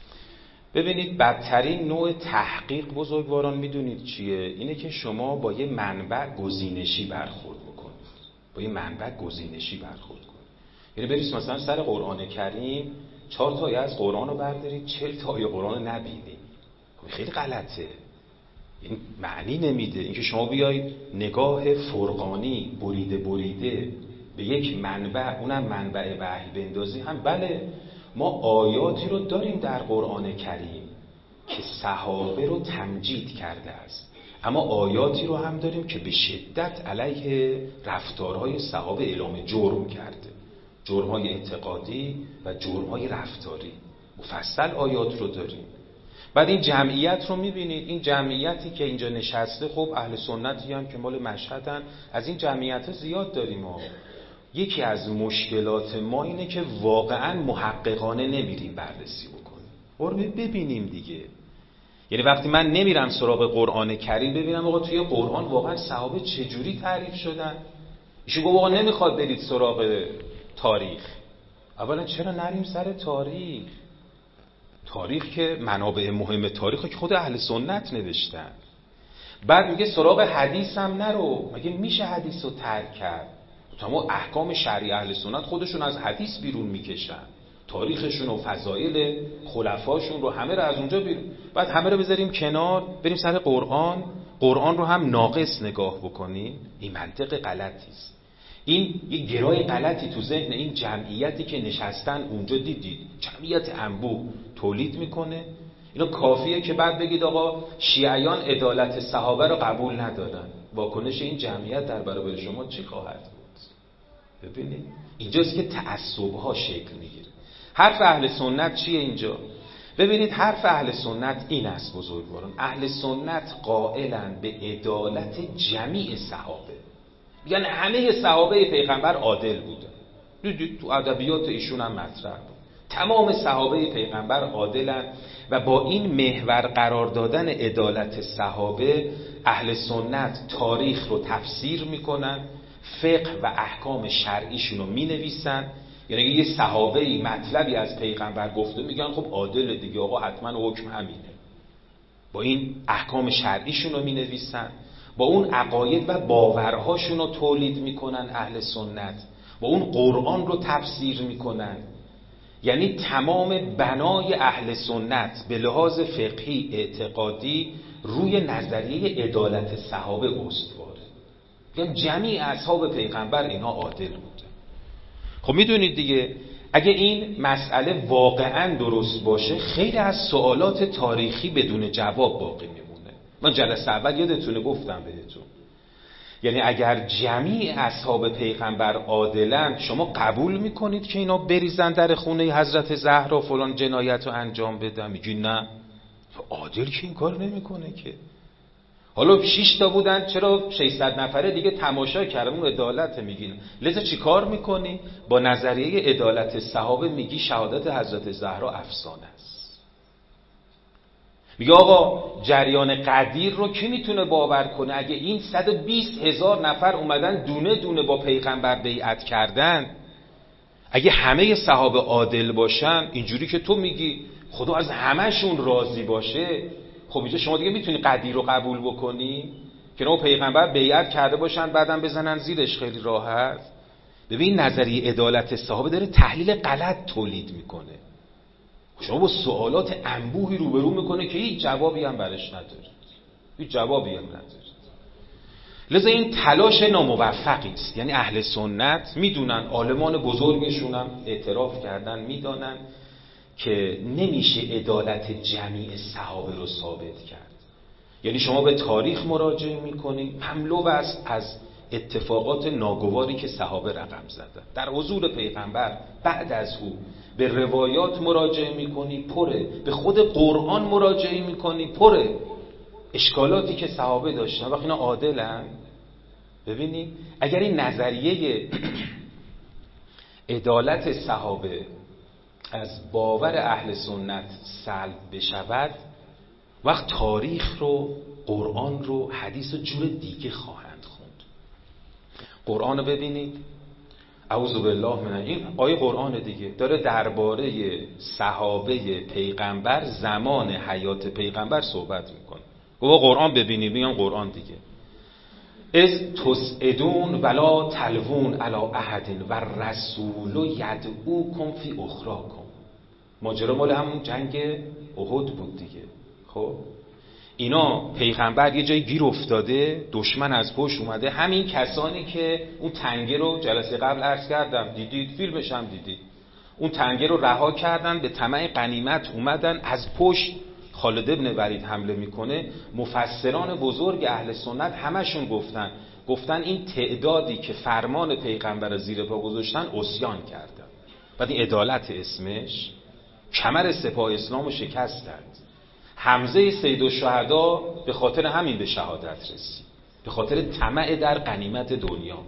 ببینید بدترین نوع تحقیق بزرگواران میدونید چیه؟ اینه که شما با یه منبع گزینشی برخورد بکنید، با یه منبع گزینشی برخورد کنید. یعنی برید مثلا سر قرآن کریم 4 تا آیه از قرآن رو بردارید 40 تا آیه قرآن رو نبینید، خیلی غلطه. این معنی نمیده اینکه شما بیایید نگاه فرقانی بریده به یک منبع، اونم منبع وحی بندازی. هم بله ما آیاتی رو داریم در قرآن کریم که صحابه رو تمجید کرده است، اما آیاتی رو هم داریم که به شدت علیه رفتارهای صحابه اعلام جرم کرده، جرم‌های اعتقادی و جرم‌های رفتاری. مفصل آیات رو داریم. بعد این جمعیت رو میبینید، این جمعیتی که اینجا نشسته، خب اهل سنتی هم که مال مشهدن، از این جمعیت زیاد داریم ها. یکی از مشکلات ما اینه که واقعا محققانه نمیریم بررسی بکنیم، بریم ببینیم دیگه. یعنی وقتی من نمیرم سراغ قرآن کریم ببینم آقا توی قرآن واقعا صحابه چجوری تعریف شدن، ایشون گفت آقا نمیخواد برید سراغ تاریخ. اولا چرا نریم سر تاریخ؟ تاریخ که منابع مهم تاریخ که خود اهل سنت نوشتن. بعد میگه سراغ حدیث هم نرو، مگه میشه حدیث رو ترک کرد؟ تمام احکام شرعی اهل سنت خودشون از حدیث بیرون میکشن، تاریخشون و فضایل خلفاشون رو همه رو از اونجا بیرون. بعد همه رو بذاریم کنار بریم سر قرآن، قرآن رو هم ناقص نگاه بکنین. این منطق غلطی است. این یه گرای غلطی تو ذهن این جمعیتی که نشستن اونجا دیدید، جمعیت انبوه تولید میکنه. اینا کافیه که بعد بگید آقا شیعیان عدالت صحابه رو قبول ندارن، واکنش این جمعیت در برابر شما چی خواهد بود؟ ببینید اینجاست که تعصب‌ها شکل میگیره. حرف اهل سنت چیه اینجا؟ ببینید حرف اهل سنت این است بزرگواران، اهل سنت قائلن به عدالت جمیع صحابه، یعنی همه صحابه پیغمبر عادل بودن. دیدید تو ادبیات ایشون هم مطرح بود، تمام صحابه پیغمبر عادلن و با این محور قرار دادن عدالت صحابه اهل سنت تاریخ رو تفسیر میکنن، فقه و احکام شرعیشون رو مینویسن. یعنی یه صحابه‌ای مطلبی از پیغمبر گفته میگن خب عادل دیگه آقا حتما حکم همینه، با این احکام شرعیشون رو مینویسن، با اون عقاید و باورهاشون رو تولید میکنن اهل سنت، با اون قرآن رو تفسیر میکنن. یعنی تمام بنای اهل سنت به لحاظ فقهی اعتقادی روی نظریه عدالت صحابه استواره. یعنی جمیع اصحاب پیغمبر اینا عادل بودن. خب میدونید دیگه اگه این مسئله واقعا درست باشه خیلی از سوالات تاریخی بدون جواب باقی میمونه. من جلسه اول یادتونه گفتم بهتون، یعنی اگر جمیع اصحاب پیغمبر عادلن شما قبول میکنید که اینا بریزن در خونه حضرت زهرا فلان جنایت رو انجام بدن؟ میگی نه، عادل که این کار نمیکنه که. حالا 6 تا بودن، چرا 600 نفره دیگه تماشا کردن؟ اون عدالت میگین. لذا چی کار میکنی؟ با نظریه عدالت صحابه میگی شهادت حضرت زهرا افسانه است. میگه آقا جریان قدیر رو کی میتونه باور کنه؟ اگه این 120,000 نفر اومدن دونه دونه با پیغمبر بیعت کردن، اگه همه صحابه عادل باشن، اینجوری که تو میگی خدا از همهشون راضی باشه، خب اینجا شما دیگه میتونی قدیر رو قبول بکنی که نه پیغمبر بیعت کرده باشن بعدم بزنن زیرش خیلی راحت؟ ببین نظریه عدالت صحابه داره تحلیل غلط تولید میکنه، شما با سوالات انبوهی روبرو میکنه که هیچ جوابی هم برش ندارید، هیچ جوابی هم ندارید. لذا این تلاش ناموفقی است. یعنی اهل سنت میدونن، عالمان بزرگشون هم اعتراف کردن، میدونن که نمیشه عدالت جمیع صحابه رو ثابت کرد. یعنی شما به تاریخ مراجعه میکنید، مملو است از اتفاقات ناگواری که صحابه رقم زدن در حضور پیغمبر، بعد از او به روایات مراجعه میکنی پره، به خود قرآن مراجعه میکنی پره، اشکالاتی که صحابه داشتن. وقتی اینا عادلن، ببینید اگر این نظریه عدالت صحابه از باور اهل سنت سلب بشود، وقت تاریخ رو، قرآن رو، حدیث رو جور دیگه خواهند خوند. قرآن رو ببینید، اعوذ بالله من این آیه قرآن دیگه داره درباره صحابه پیغمبر زمان حیات پیغمبر صحبت میکنه. گفت قرآن ببینید، میگم قرآن دیگه. از تسعدون ولا تلوون علی احد و رسول یدعوکم فی اخراکم. ماجرا مال همون جنگ احد بود دیگه. خب اینا پیغمبر یه جای گیر افتاده، دشمن از پشت اومده، همین کسانی که اون تنگه رو جلسه قبل عرض کردم دیدید، فیلمش هم دیدید، اون تنگه رو رها کردن، به طمع غنیمت اومدن، از پشت خالد ابن ولید حمله میکنه. مفسران بزرگ اهل سنت همشون گفتن این تعدادی که فرمان پیغمبر رو زیر پا گذاشتن عصیان کردن. بعد این عدالت اسمش، کمر سپاه اسلام رو شکستند. حمزه سید الشهدا به خاطر همین به شهادت رسید، به خاطر طمع در غنیمت دنیا.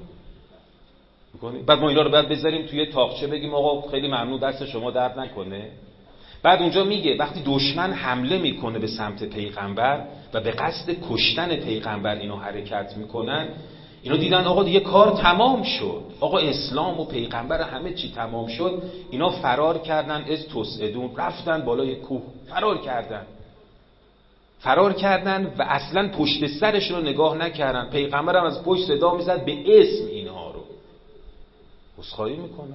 بعد ما اینا رو بعد بذاریم توی تاقچه بگیم آقا خیلی ممنون دست شما درد نکنه. بعد اونجا میگه وقتی دشمن حمله میکنه به سمت پیغمبر و به قصد کشتن پیغمبر اینو حرکت میکنن، اینا دیدن آقا دیگه کار تمام شد، آقا اسلام و پیغمبر همه چی تمام شد. اینا فرار کردن، از تسعدون، رفتن بالای کوه فرار کردن و اصلا پشت سرشون رو نگاه نکردن. پیغمبر هم از پشت صدا میزد به اسم اینها رو، عذرخواهی میکنه،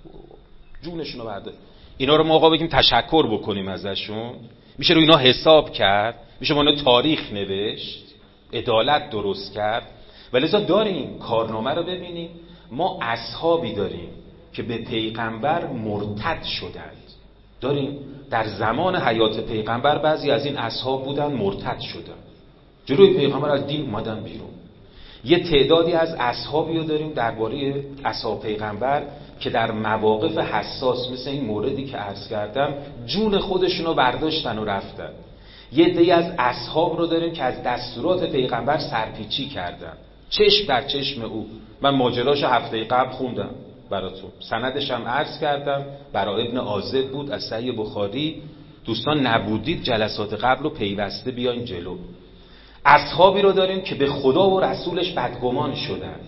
جونشون رو برده. اینا رو ما آقا بگیم تشکر بکنیم ازشون؟ میشه رو اینا حساب کرد؟ میشه با اینا تاریخ نوشت؟ عدالت درست کرد؟ ولذا داریم کارنامه رو ببینیم. ما اصحابی داریم که به پیغمبر مرتد شدند. داریم در زمان حیات پیغمبر بعضی از این اصحاب بودن مرتد شدن، جلوی پیغمبر از دین اومدن بیرون. یه تعدادی از اصحابی رو داریم درباره اصحاب پیغمبر که در مواقف حساس مثل این موردی که عرض کردم جون خودشون رو برداشتن و رفتن. یه عده‌ای از اصحاب رو داریم که از دستورات پیغمبر سرپیچی کردن، چشم در چشم او. من ماجراش هفته قبل خوندم براتون، سندش هم عرض کردم، برای ابن عازب بود از صحیح بخاری. دوستان نبودید جلسات قبل رو پیوسته بیاین جلو. اصحابی رو داریم که به خدا و رسولش بدگمان شدند.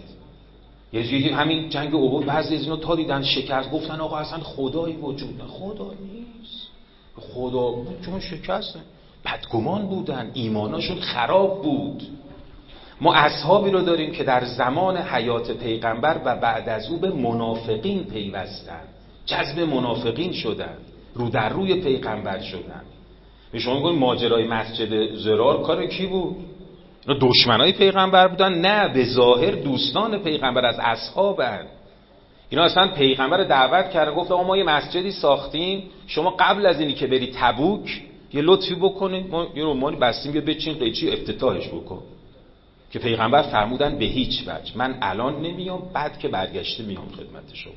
یه همین جنگ احد بعضی از اینا تا دیدن شکست گفتن آقا اصلا خدایی وجود نه، خدا نیست، خدا بود چون شکست. بدگمان بودن، ایماناشون خراب بود. ما اصحابی رو داریم که در زمان حیات پیغمبر و بعد از او به منافقین پیوستن، جذب منافقین شدن، رو در روی پیغمبر شدن. به شما میگن ماجرای مسجد ضرار کار کی بود؟ اینا دشمنای پیغمبر بودن؟ نه، به ظاهر دوستان پیغمبر از اصحابن. اینا اصلا پیغمبر دعوت کرده، گفت آقا ما یه مسجدی ساختیم، شما قبل از اینی که بری تبوک یه لطفی بکنید، ما یه رومانی بستیم، یه بچین قیچی افتتاحش بکن. که پیغمبر فرمودن به هیچ وجه، من الان نمیام، بعد که برگشته میام خدمت شما.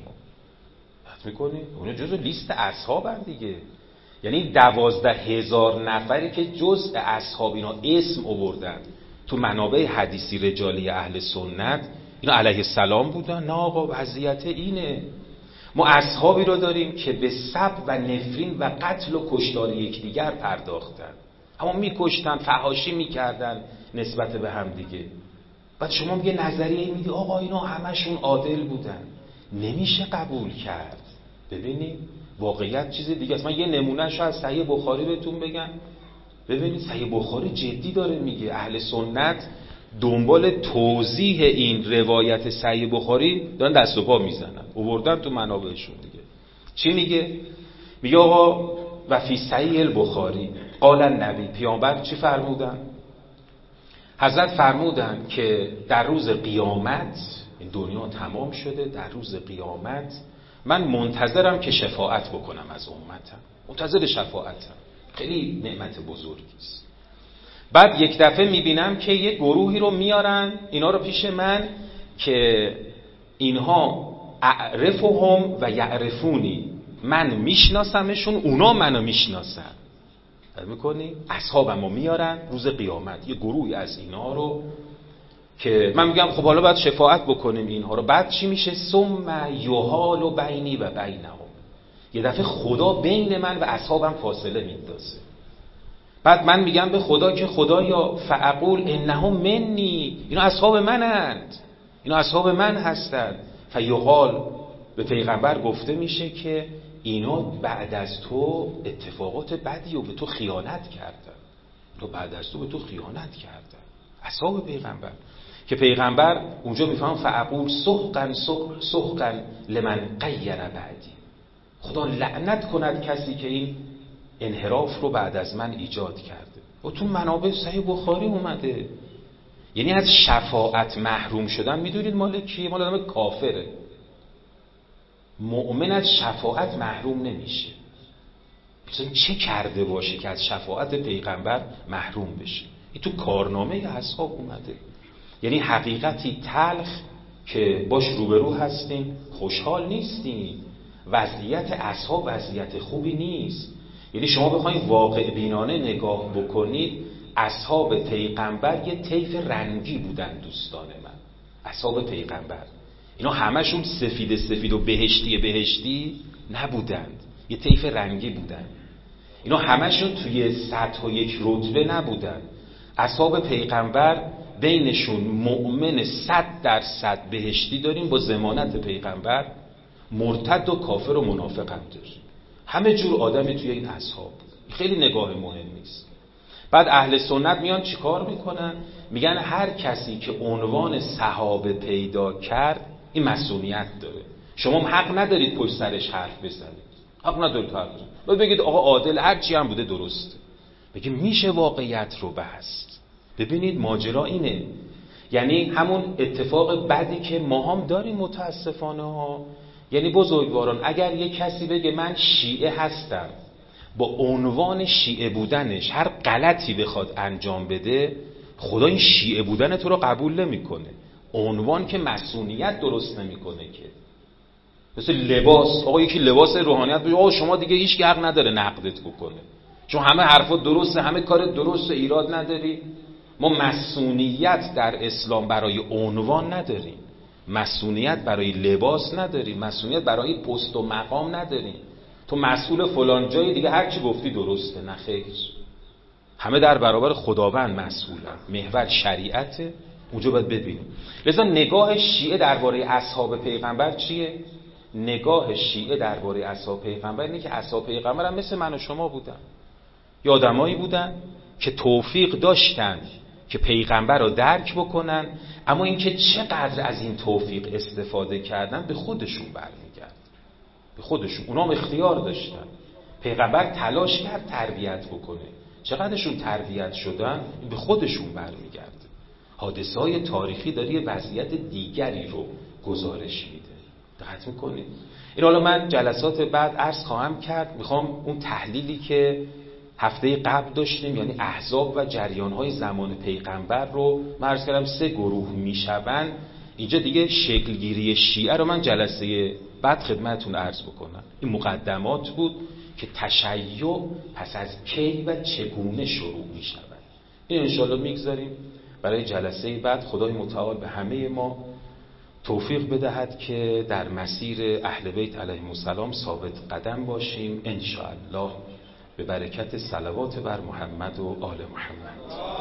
بعد میکنی اونجا جزو لیست اصحابن دیگه. یعنی 12,000 نفری که جزء اصحاب اینا اسم آوردن تو منابع حدیثی رجالی اهل سنت، اینا علیه السلام بودن. نه آقا وضعیت اینه. ما اصحابی رو داریم که به سب و نفرین و قتل و کشتار یکدیگر پرداختن، اما میکشتن، فحاشی میکردن نسبت به هم دیگه. بعد شما یه نظریه میدی آقا اینا همشون عادل بودن، نمیشه قبول کرد. ببینید واقعیت چیز دیگه است. من یه نمونهشو از صحیح بخاری بهتون بگم. ببینید صحیح بخاری جدی داره میگه، اهل سنت دنبال توضیح این روایت صحیح بخاری دارن دست و پا میزنن، آوردن تو منابعشون دیگه. چی میگه؟ میگه آقا و فی صحیح البخاری قال النبی، پیامبر چی فرمودن؟ حضرت فرمودن که در روز قیامت، این دنیا تمام شده، در روز قیامت من منتظرم که شفاعت بکنم از امتم، منتظر شفاعتم، خیلی نعمت بزرگی است. بعد یک دفعه میبینم که یه گروهی رو میارن اینا رو پیش من که اینها اعرفهم و یعرفونی، من میشناسمشون، اونا منو میشناسن. میکنی؟ اصحابمو میارن روز قیامت، یه گروهی از اینا رو که من میگم خب حالا باید شفاعت بکنیم اینها رو. بعد چی میشه؟ ثم یحال بینی و بینهم، یه دفعه خدا بین من و اصحابم فاصله میندازه. بعد من میگم به خدا که خدایا فاقول انهم منی، اینا اصحاب منند، اینا اصحاب من هستند. فیقال، به پیغمبر گفته میشه که اینا بعد از تو اتفاقات بدی و به تو خیانت کردن، تو بعد از تو به تو خیانت کردن، اصحاب پیغمبر. که پیغمبر اونجا میفهم فاقول سحقا سحقا لمن غیر بعدی، خدا لعنت کند کسی که این انحراف رو بعد از من ایجاد کرده. و تو منابع صحیح بخاری اومده. یعنی از شفاعت محروم شدن میدونید مال کیه؟ مال آدم کافره. مؤمن از شفاعت محروم نمیشه. مثلا چه کرده باشه که از شفاعت پیغمبر محروم بشه؟ این تو کارنامه اصحاب اومده. یعنی حقیقتی تلخ که باش روبرو هستیم، خوشحال نیستیم. وضعیت اصحاب وضعیت خوبی نیست. یعنی شما بخواید واقع بینانه نگاه بکنید، اصحاب پیغمبر یه طیف رنگی بودن دوستان من. اصحاب پیغمبر اینا همشون سفید سفید و بهشتی بهشتی نبودند، یه طیف رنگی بودن. اینا همشون توی سطح و یک رتبه نبودن. اصحاب پیغمبر بینشون مؤمن 100% بهشتی داریم با ضمانت پیغمبر، مرتد و کافر و منافق هم داریم. همه جور آدمی توی این اصحاب. خیلی نگاه مهمی است. بعد اهل سنت میان چیکار میکنن؟ میگن هر کسی که عنوان صحابه پیدا کرد این مسئولیت داره. شما حق ندارید پشت سرش حرف بزنید، حق ندارید حرف بزنید. باید بگید آقا عادل هر چی هم بوده درسته. بگید میشه واقعیت رو بست. ببینید ماجرا اینه، یعنی همون اتفاق بدی که ما هم داریم متاسفانه ها. یعنی بزرگواران اگر یک کسی بگه من شیعه هستم، با عنوان شیعه بودنش هر غلطی بخواد انجام بده، خدا این شیعه بودن تو رو قبول نمیکنه. عنوان که مسئولیت درست نمیکنه که. مثل لباس، آقا یکی لباس روحانیت بگه آقا شما دیگه هیچ حق نداره نقدت بکنه، چون همه حرفات درسته، همه کارت درسته، ایراد نداری. ما مسئولیت در اسلام برای عنوان نداریم، مسئولیت برای لباس نداریم، مسئولیت برای پست و مقام نداریم. تو مسئول فلان جای دیگه هر چی گفتی درسته، نه خیر. همه در برابر خداوند مسئولن، محور شریعته، اونجا باید ببینیم. لذا نگاه شیعه درباره اصحاب پیغمبر چیه؟ نگاه شیعه درباره اصحاب پیغمبر اینه که اصحاب پیغمبر هم مثل من و شما بودن، یه آدمایی بودن که توفیق داشتن که پیغمبر رو درک بکنن، اما اینکه چقدر از این توفیق استفاده کردن به خودشون برمیگرد، به خودشون. اونا هم اختیار داشتن. پیغمبر تلاش کرد تربیت بکنه، چقدرشون تربیت شدن به خودشون برمیگرد. حادثه‌های تاریخی داره یه وضعیت دیگری رو گزارش میده. دقت میکنید؟ این حالا من جلسات بعد عرض خواهم کرد. میخوام اون تحلیلی که هفته قبل داشتیم، یعنی احزاب و جریان‌های زمان پیغمبر رو من عرض کردم 3 گروه میشون. اینجا دیگه شکلگیری شیعه رو من جلسه بعد خدمتتون عرض بکنم. این مقدمات بود که تشیع پس از کی و چگونه شروع میشود. این انشالله میگذاریم برای جلسه بعد. خدای متعال به همه ما توفیق بدهد که در مسیر اهل بیت علیهم السلام ثابت قدم باشیم انشاءالله، به برکت صلوات بر محمد و آل محمد.